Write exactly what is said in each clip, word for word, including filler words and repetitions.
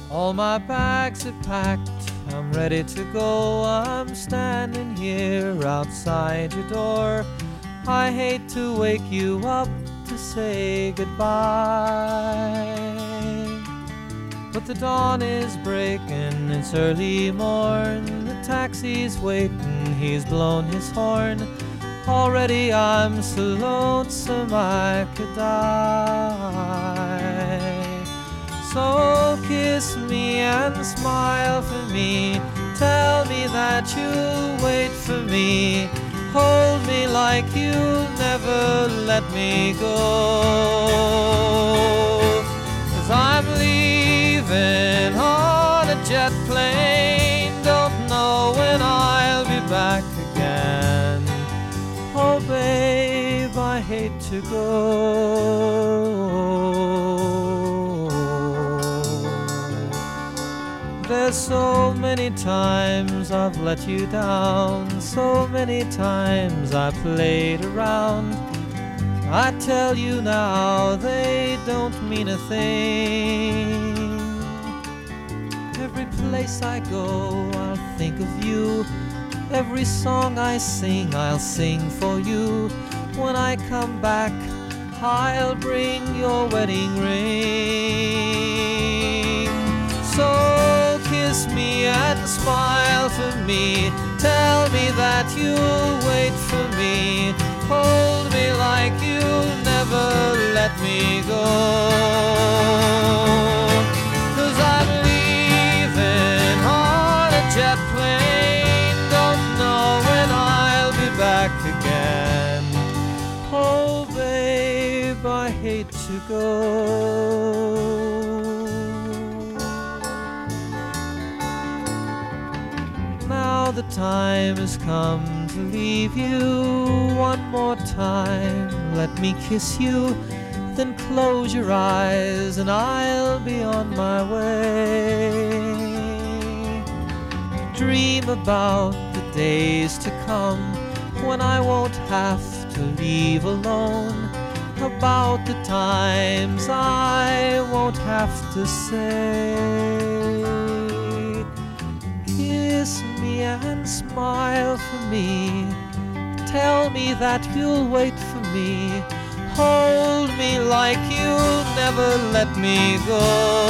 All my bags are packed, I'm ready to go. I'm standing here outside your door. I hate to wake you up to say goodbye, but the dawn is breaking, it's early morn. The taxi's waiting, he's blown his horn. Already I'm so lonesome I could die. So kiss me and smile for me. Tell me that you'll wait for me. Hold me like you'll never let me go. 'Cause I'm leaving on a jet plane. Don't know when I'll be back again. Oh babe, I hate to go. There's so many times I've let you down, so many times I played around. I tell you now, they don't mean a thing. Every place I go, I'll think of you. Every song I sing, I'll sing for you. When I come back, I'll bring your wedding ring. So kiss me and smile for me. Tell me that you'll wait for me. Hold me like you'll never let me go. 'Cause I'm leaving on a jet plane. Don't know when I'll be back again. Oh babe, I hate to go. Now the time has come to leave you. One more time, let me kiss you. Then close your eyes and I'll be on my way. Dream about the days to come when I won't have to leave alone. About the times I won't have to say. Kiss me and smile for me. Tell me that you'll wait for me. Hold me like you'll never let me go.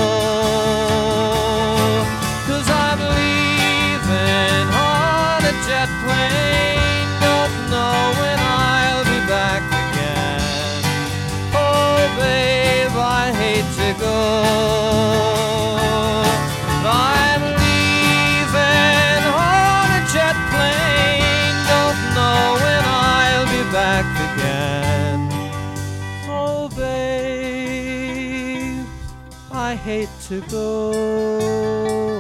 'Cause I'm leaving on a jet plane. Don't know when I'll be back again. Oh babe, I hate to go. I'm leaving on a jet plane. Don't know when I'll be back again. Oh babe, I hate to go.